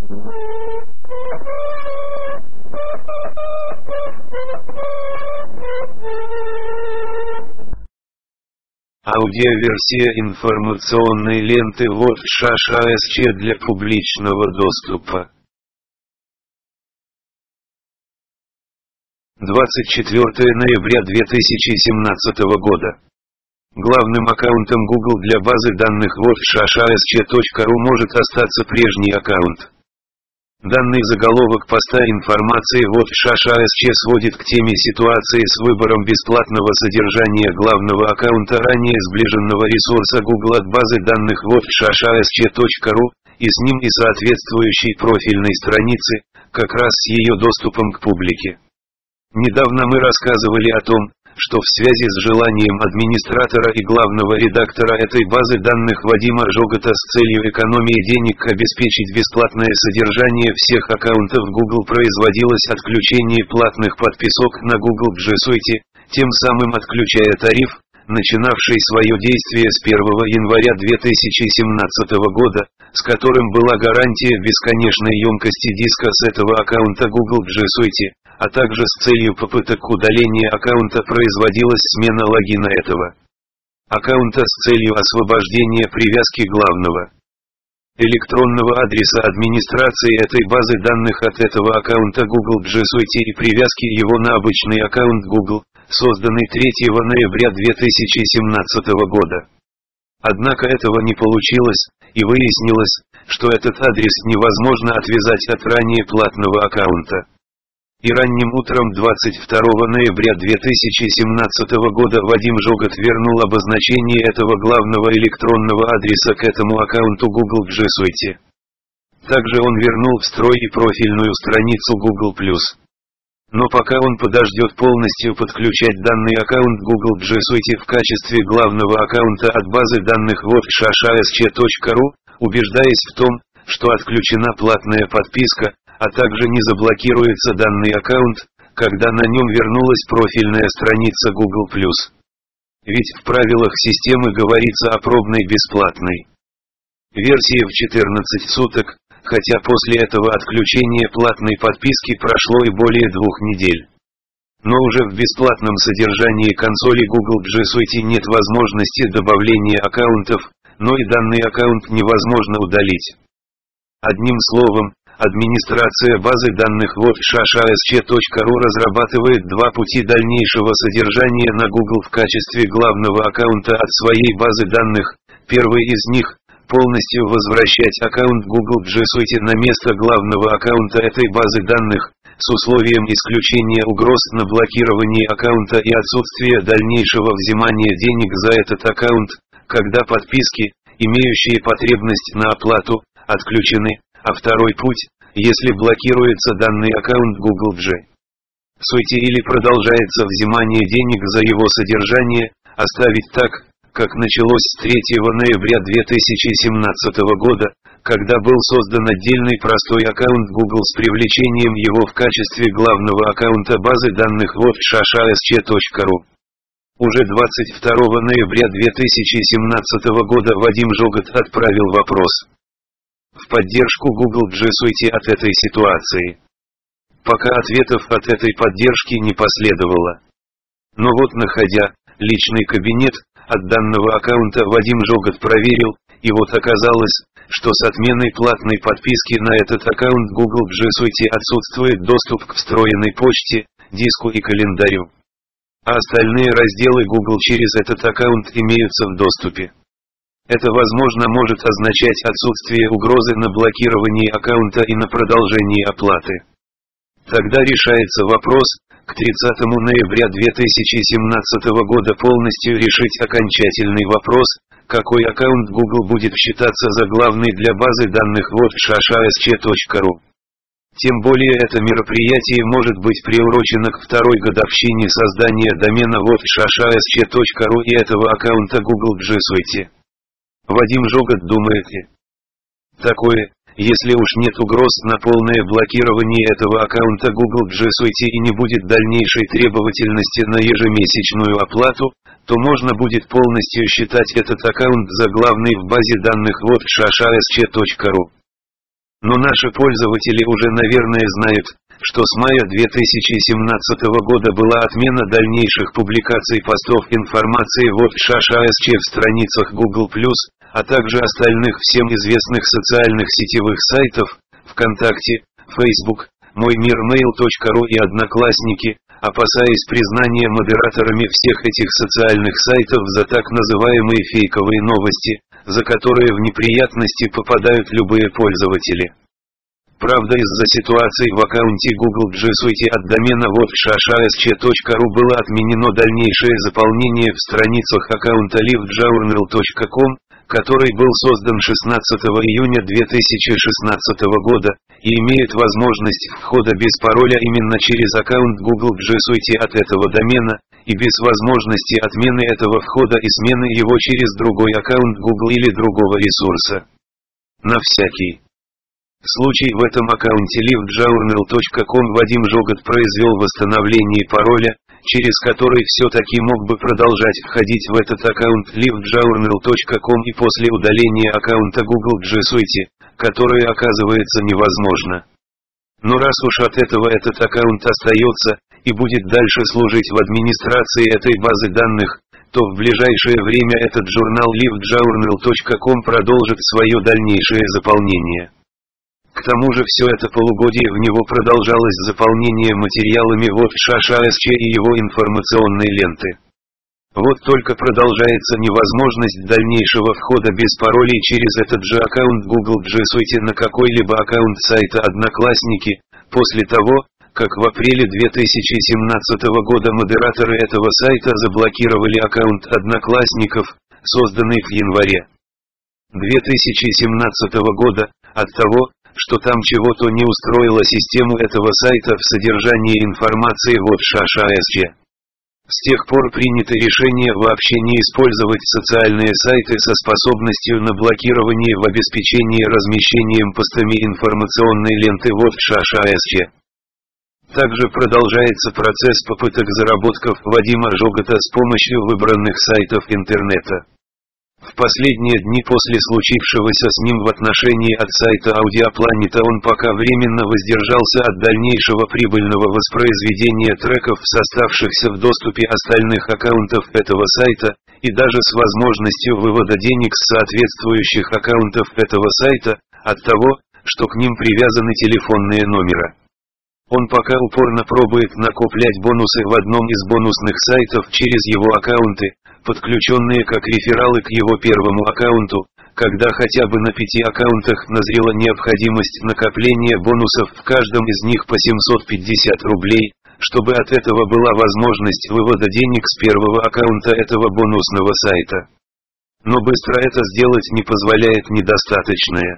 Аудиоверсия информационной ленты ВОТШ для публичного доступа. 24 ноября 2017 года. Главным аккаунтом Google для базы данных wotshasc.ru может остаться прежний аккаунт. Данный заголовок поста информации WotshasC сводит к теме ситуации с выбором бесплатного содержания главного аккаунта ранее сближенного ресурса Google от базы данных wotshasc.ru, и с ним и соответствующей профильной страницы, как раз с ее доступом к публике. Недавно мы рассказывали о том, что в связи с желанием администратора и главного редактора этой базы данных Вадима Жогота с целью экономии денег обеспечить бесплатное содержание всех аккаунтов Google производилось отключение платных подписок на Google G Suite, тем самым отключая тариф, начинавший свое действие с 1 января 2017 года, с которым была гарантия бесконечной емкости диска с этого аккаунта Google G Suite, а также с целью попыток удаления аккаунта производилась смена логина этого аккаунта с целью освобождения привязки главного электронного адреса администрации этой базы данных от этого аккаунта Google G Suite и привязки его на обычный аккаунт Google, созданный 3 ноября 2017 года. Однако этого не получилось, и выяснилось, что этот адрес невозможно отвязать от ранее платного аккаунта. И ранним утром 22 ноября 2017 года Вадим Жогот вернул обозначение этого главного электронного адреса к этому аккаунту Google G Suite. Также он вернул в строй и профильную страницу Google+. Но пока он подождет полностью подключать данный аккаунт Google G Suite в качестве главного аккаунта от базы данных wotshasc.ru, убеждаясь в том, что отключена платная подписка, а также не заблокируется данный аккаунт, когда на нем вернулась профильная страница Google+. Ведь в правилах системы говорится о пробной бесплатной версии в 14 суток, хотя после этого отключения платной подписки прошло и более 2 недель. Но уже в бесплатном содержании консоли Google G Suite нет возможности добавления аккаунтов, но и данный аккаунт невозможно удалить. Одним словом, администрация базы данных wotshasc.ru разрабатывает два пути дальнейшего содержания на Google в качестве главного аккаунта от своей базы данных. Первый из них – полностью возвращать аккаунт Google G Suite на место главного аккаунта этой базы данных, с условием исключения угроз на блокирование аккаунта и отсутствия дальнейшего взимания денег за этот аккаунт, когда подписки, имеющие потребность на оплату, отключены. А второй путь, если блокируется данный аккаунт Google G Suite или продолжается взимание денег за его содержание, оставить так, как началось с 3 ноября 2017 года, когда был создан отдельный простой аккаунт Google с привлечением его в качестве главного аккаунта базы данных wotshasc.ru. Уже 22 ноября 2017 года Вадим Жогот отправил вопрос в поддержку Google G Suite от этой ситуации. Пока ответов от этой поддержки не последовало. Но вот, находя личный кабинет от данного аккаунта, Вадим Жогот проверил, и вот оказалось, что с отменой платной подписки на этот аккаунт Google G Suite отсутствует доступ к встроенной почте, диску и календарю. А остальные разделы Google через этот аккаунт имеются в доступе. Это возможно может означать отсутствие угрозы на блокирование аккаунта и на продолжение оплаты. Тогда решается вопрос, к 30 ноября 2017 года полностью решить окончательный вопрос, какой аккаунт Google будет считаться за главный для базы данных wotshasc.ru. Тем более это мероприятие может быть приурочено к второй годовщине создания домена wotshasc.ru и этого аккаунта Google G Suite. Вадим Жогот думает и такое, если уж нет угроз на полное блокирование этого аккаунта Google G Suite и не будет дальнейшей требовательности на ежемесячную оплату, то можно будет полностью считать этот аккаунт за главный в базе данных wotshasc.ru. Но наши пользователи уже, наверное, знают, что с мая 2017 года была отмена дальнейших публикаций постов информации в ШШАСЧ в страницах Google+, а также остальных всем известных социальных сетевых сайтов, ВКонтакте, Facebook, MойMир.Mail.ru и Одноклассники, опасаясь признания модераторами всех этих социальных сайтов за так называемые фейковые новости, за которые в неприятности попадают любые пользователи. Правда, из-за ситуации в аккаунте Google G Suite от домена www.shasc.ru было отменено дальнейшее заполнение в страницах аккаунта livejournal.com, который был создан 16 июня 2016 года, и имеет возможность входа без пароля именно через аккаунт Google G Suite от этого домена, и без возможности отмены этого входа и смены его через другой аккаунт Google или другого ресурса. На всякий случай в этом аккаунте livejournal.com Вадим Жогот произвел восстановление пароля, через который все-таки мог бы продолжать входить в этот аккаунт livejournal.com и после удаления аккаунта Google G Suite, которое оказывается невозможно. Но раз уж от этого этот аккаунт остается, и будет дальше служить в администрации этой базы данных, то в ближайшее время этот журнал livejournal.com продолжит свое дальнейшее заполнение. К тому же все это полугодие в него продолжалось заполнение материалами в ШШАСЧ и его информационной ленты. Вот только продолжается невозможность дальнейшего входа без паролей через этот же аккаунт Google G Suite на какой-либо аккаунт сайта Одноклассники, после того, как в апреле 2017 года модераторы этого сайта заблокировали аккаунт Одноклассников, созданный в январе 2017 года, от того, что там чего-то не устроило систему этого сайта в содержании информации в ШШАСЧ. С тех пор принято решение вообще не использовать социальные сайты со способностью на блокирование в обеспечении размещением постами информационной ленты в ШШАСЧ. Также продолжается процесс попыток заработков Вадима Жогота с помощью выбранных сайтов интернета. В последние дни после случившегося с ним в отношении от сайта Аудиопланета он пока временно воздержался от дальнейшего прибыльного воспроизведения треков с оставшихся в доступе остальных аккаунтов этого сайта, и даже с возможностью вывода денег с соответствующих аккаунтов этого сайта, от того, что к ним привязаны телефонные номера. Он пока упорно пробует накоплять бонусы в одном из бонусных сайтов через его аккаунты, подключенные как рефералы к его первому аккаунту, когда хотя бы на 5 аккаунтах назрела необходимость накопления бонусов в каждом из них по 750 рублей, чтобы от этого была возможность вывода денег с первого аккаунта этого бонусного сайта. Но быстро это сделать не позволяет недостаточное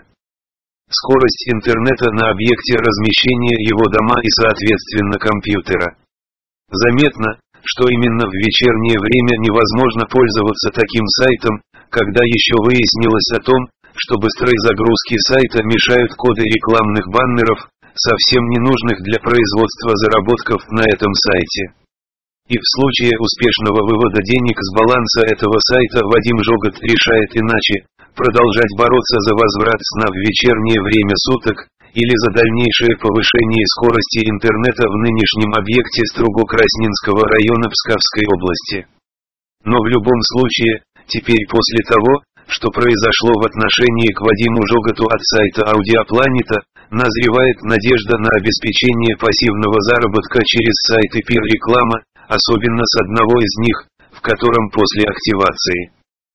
скорость интернета на объекте размещения его дома и соответственно компьютера. Заметно, что именно в вечернее время невозможно пользоваться таким сайтом, когда еще выяснилось о том, что быстрой загрузке сайта мешают коды рекламных баннеров, совсем ненужных для производства заработков на этом сайте. И в случае успешного вывода денег с баланса этого сайта Вадим Жогот решает иначе: продолжать бороться за возврат сна в вечернее время суток, или за дальнейшее повышение скорости интернета в нынешнем объекте Струго-Красненского района Псковской области. Но в любом случае, теперь после того, что произошло в отношении к Вадиму Жоготу от сайта Аудиопланета, назревает надежда на обеспечение пассивного заработка через сайты пир-реклама, особенно с одного из них, в котором после активации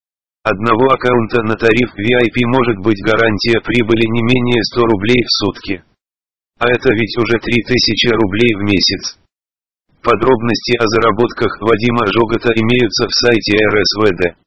одного аккаунта на тариф VIP может быть гарантия прибыли не менее 100 рублей в сутки. А это ведь уже 3000 рублей в месяц. Подробности о заработках Вадима Жогота имеются в сайте РСВД.